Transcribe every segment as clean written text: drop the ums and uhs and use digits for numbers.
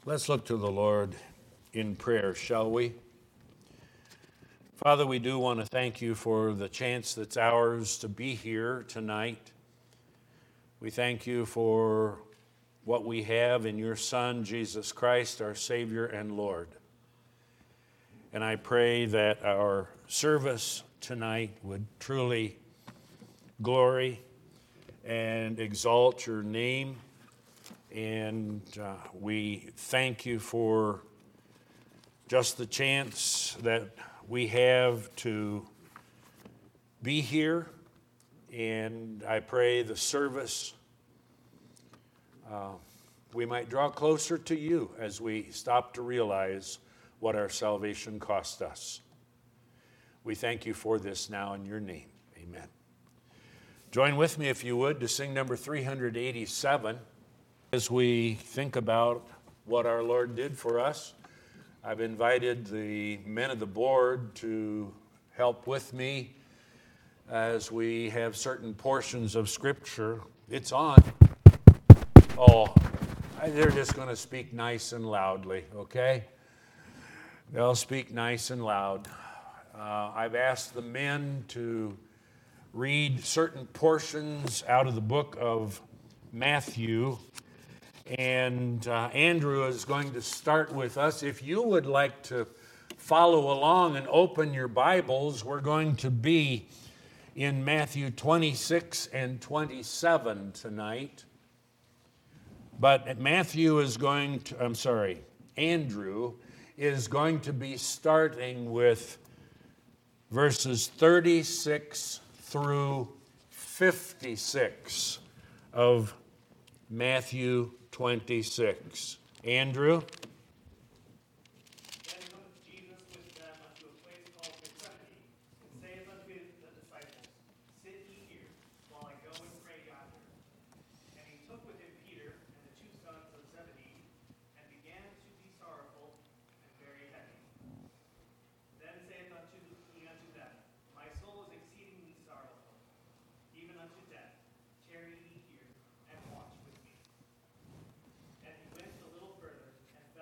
Let's look to the Lord in prayer, shall we? Father, we do want to thank you for the chance that's ours to be here tonight. We thank you for what we have in your Son, Jesus Christ, our Savior and Lord. And I pray that our service tonight would truly glory and exalt your name. And we thank you for just the chance that we have to be here. And I pray the service, we might draw closer to you as we stop to realize what our salvation cost us. We thank you for this now in your name. Amen. Join with me, if you would, to sing number 387. As we think about what our Lord did for us, I've invited the men of the board to help with me as we have certain portions of Scripture. It's on. Oh, they're just going to speak nice and loudly, okay? They'll speak nice and loud. I've asked the men to read certain portions out of the book of Matthew. And Andrew is going to start with us. If you would like to follow along and open your Bibles, we're going to be in Matthew 26 and 27 tonight. But Andrew is going to be starting with verses 36 through 56 of Matthew 26. Andrew? Then cometh Jesus with them unto a place called Bethany, and saith unto the disciples, Sit ye here, while I go and pray yonder. And he took with him Peter and the two sons of Zebedee, and began to be sorrowful and very heavy. Then saith he unto them, My soul is exceedingly sorrowful, even unto death. Tarry ye here, and watch with me. And he went a little further, and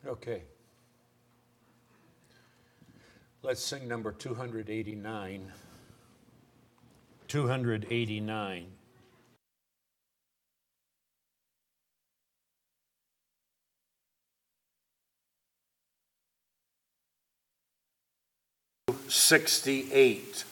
Okay. Let's sing number 289. 289. $68.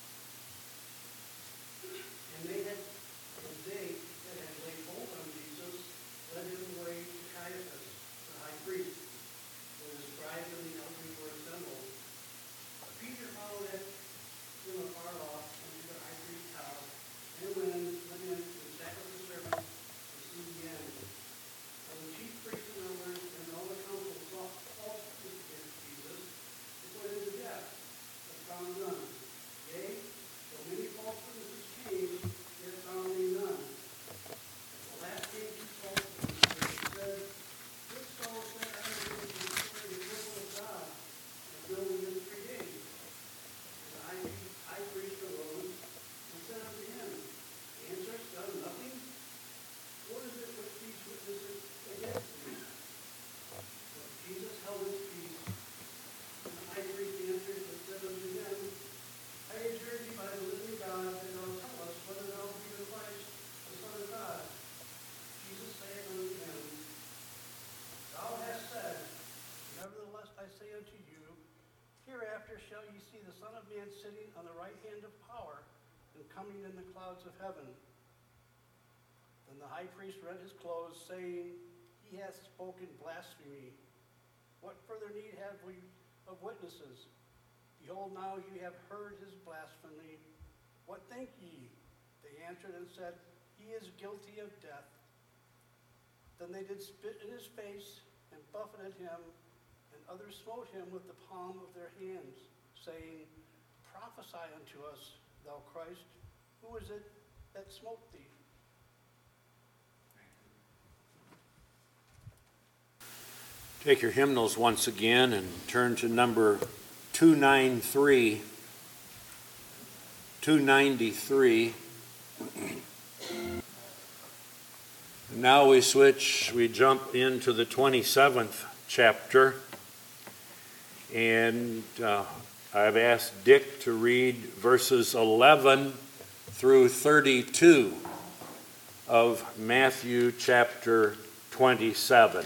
And they that had laid hold on Jesus led him away to Caiaphas, the high priest, where the scribes and the elders were assembled. But Peter followed him afar off into the high priest's house, and went in and sat with the servants to see the end. And the chief priests and elders and all the council sought false witness against Jesus to put him to death, but found none. Yea, though many false witnesses came, yet found they none. At the last came two false witnesses, and said, This fellow said, I am going to destroy the temple of God, and build it in 3 days. And the high priest arose and said unto him, Answerest thou nothing? What is it which these witnesses against thee? But Jesus held his peace. And the high priest answered and said unto them, I adjure thee by the living God that thou tell us whether thou be the Christ, the Son of God. Jesus saith unto him, Thou hast said, Nevertheless I say unto you, hereafter shall ye see the Son of Man sitting on the right hand of power, and coming in the clouds of heaven. Then the high priest rent his clothes, saying, He hath spoken blasphemy. What further need have we of witnesses? Behold, now ye have heard his blasphemy. What think ye? They answered and said, He is guilty of death. Then they did spit in his face, and buffeted him, and others smote him with the palm of their hands, saying, Prophesy unto us, thou Christ, who is it that smote thee? Take your hymnals once again and turn to number 293. 293. Now we jump into the 27th chapter, and I've asked Dick to read verses 11 through 32 of Matthew chapter 27.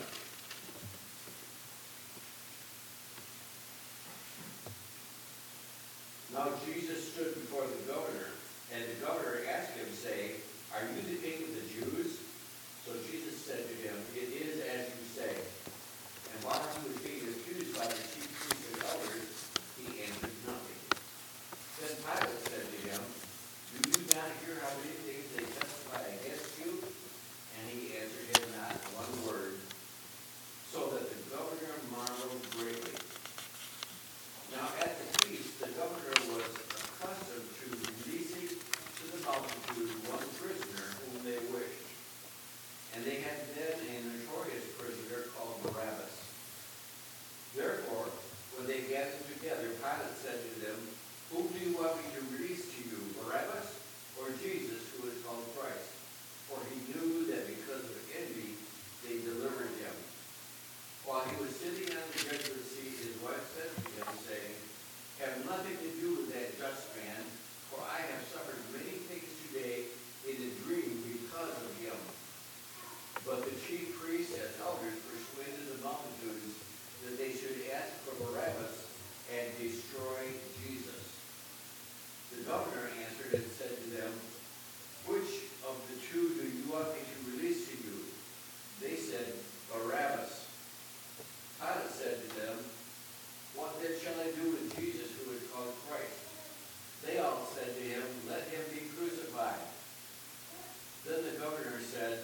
Now Jesus stood before the governor, and the governor asked him, saying, Are you the king of the Jews? So Jesus said to him, It is as you say. And while he was being accused by the chief priests and elders, he answered nothing. Then Pilate said to him, Do you not hear how many things they testify against you? And he answered him not one word, so that the governor marveled greatly. Now at the feast, the governor was accustomed to releasing to the multitude one prisoner whom they wished. And they had then a notorious prisoner called Barabbas. Therefore, when they gathered together, Pilate said to them, Whom do you want me to release to you, Barabbas or Jesus, who is called Christ? For he knew that because of envy they delivered him. While he was sitting on the judgment seat, his wife said to him, saying, Have nothing to do with that just man, for I have suffered many things today in a dream because of him. But the chief priests and elders persuaded the multitudes that they should ask for Barabbas and destroy Jesus. The governor answered and said to them, Which of the two do you want me to release to you? They said, Barabbas. Pilate said to them, What then shall I do with Jesus, who is called Christ? They all said to him, Let him be crucified. Then the governor said,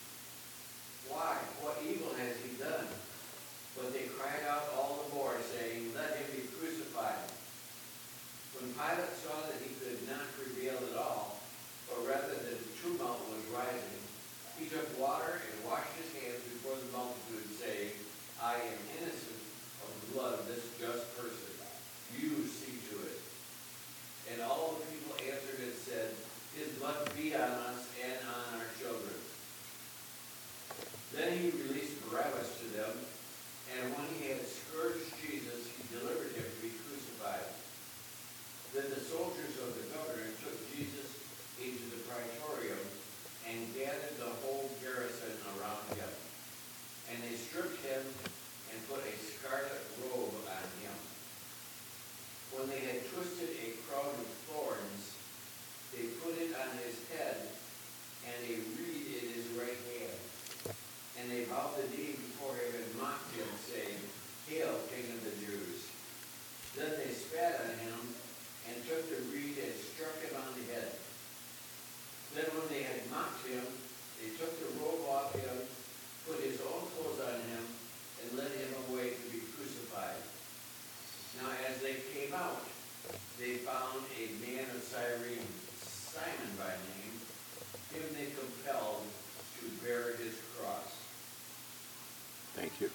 Why? What evil has he done? But they cried out all the more, saying, Let him be crucified. When Pilate saw that he could not prevail at all, or rather that the tumult was rising, he took water and washed his hands before the multitude, saying, I am innocent of the blood of this just person. You see to it. And all the people answered and said, His blood be on us and on our children. Then he released Barabbas to them, and And when he had scourged Jesus, he delivered him to be crucified. Then the soldiers of the governor took Jesus into the praetorium and gathered the whole garrison around him. And they stripped him and put a scarlet robe on him. When they had twisted a crown of thorns, they put it on his head and a reed in his right hand. And they bowed the knee before him and mocked him, saying, "Hail, King of the Jews." Then they spat on him and took the reed and struck him on the head. Then when they had mocked him, they took the robe off him, put his own clothes on him, and led him away to be crucified. Now as they came out, they found a man of Cyrene, Simon by name. Him they compelled to bear his cross. Thank you.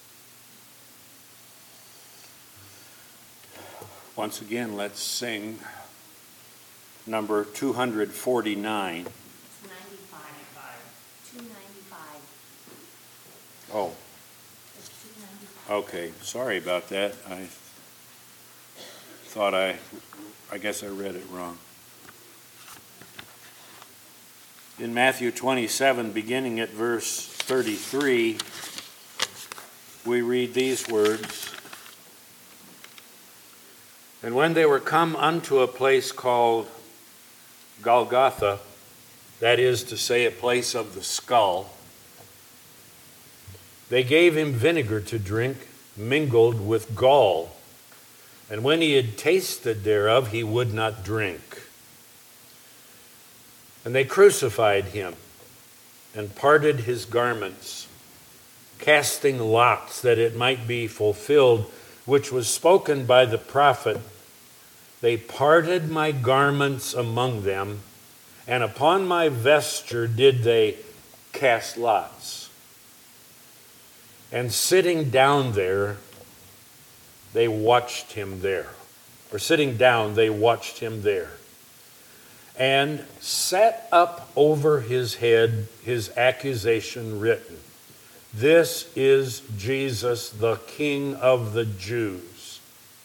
Once again, let's sing number 249. It's 95. 295. Oh, It's 295. okay. Sorry about that. I guess I read it wrong. In Matthew 27, beginning at verse 33, we read these words. And when they were come unto a place called Golgotha, that is to say, a place of the skull, they gave him vinegar to drink, mingled with gall. And when he had tasted thereof, he would not drink. And they crucified him, and parted his garments, casting lots, that it might be fulfilled, which was spoken by the prophet, "They parted my garments among them, and upon my vesture did they cast lots. And sitting down there, they watched him there." Or sitting down, they watched him there. "And set up over his head his accusation written, This is Jesus, the King of the Jews.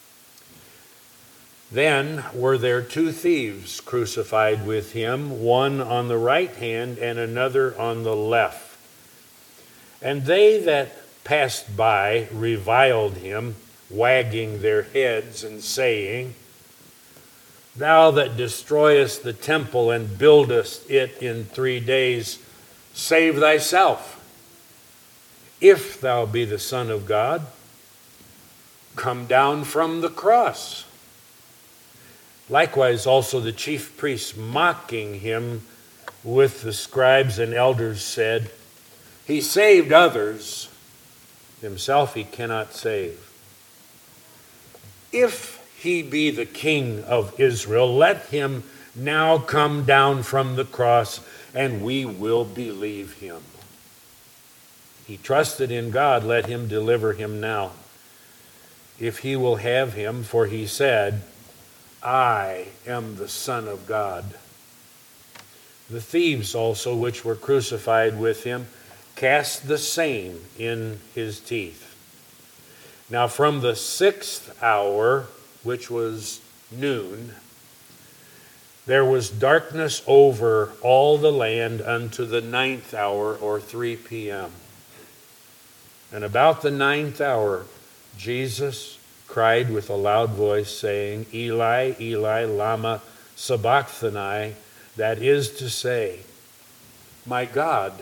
Then were there two thieves crucified with him, one on the right hand and another on the left. And they that passed by reviled him, wagging their heads and saying, Thou that destroyest the temple and buildest it in 3 days, save thyself. If thou be the Son of God, come down from the cross. Likewise also the chief priests, mocking him with the scribes and elders, said, He saved others, himself he cannot save. If he be the King of Israel, let him now come down from the cross, and we will believe him. He trusted in God, let him deliver him now, if he will have him, for he said, I am the Son of God. The thieves also, which were crucified with him, cast the same in his teeth. Now from the 6th hour, which was noon, there was darkness over all the land unto the 9th hour, or 3 p.m. And about the 9th hour, Jesus cried with a loud voice, saying, Eli, Eli, lama sabachthani, that is to say, my God,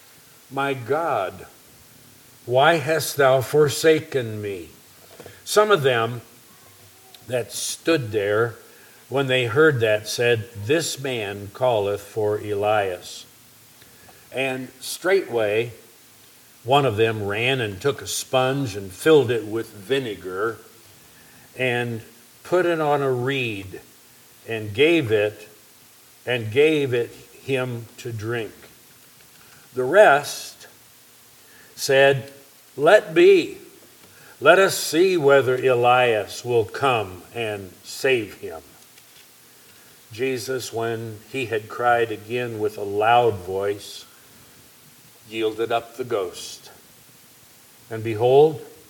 why hast thou forsaken me? Some of them that stood there, when they heard that, said, This man calleth for Elias. And straightway one of them ran and took a sponge and filled it with vinegar and put it on a reed and gave it him to drink. The rest said, Let be. Let us see whether Elias will come and save him. Jesus, when he had cried again with a loud voice, yielded up the ghost. And behold,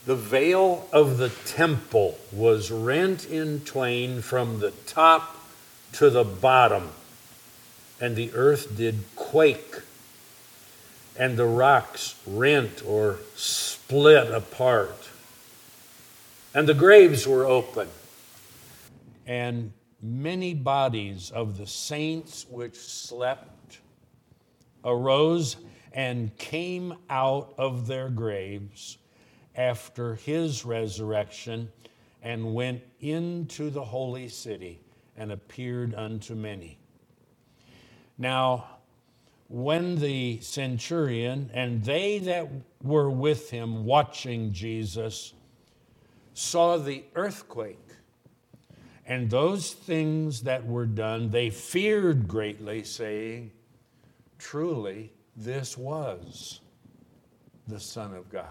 The veil of the temple was rent in twain from the top to the bottom, and the earth did quake, and the rocks rent or split apart, and the graves were open, and many bodies of the saints which slept arose and came out of their graves after his resurrection, and went into the holy city and appeared unto many. Now, when the centurion and they that were with him watching Jesus saw the earthquake and those things that were done, they feared greatly, saying, truly, this was the Son of God.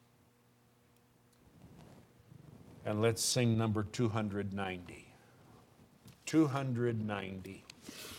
And let's sing number 290. 290.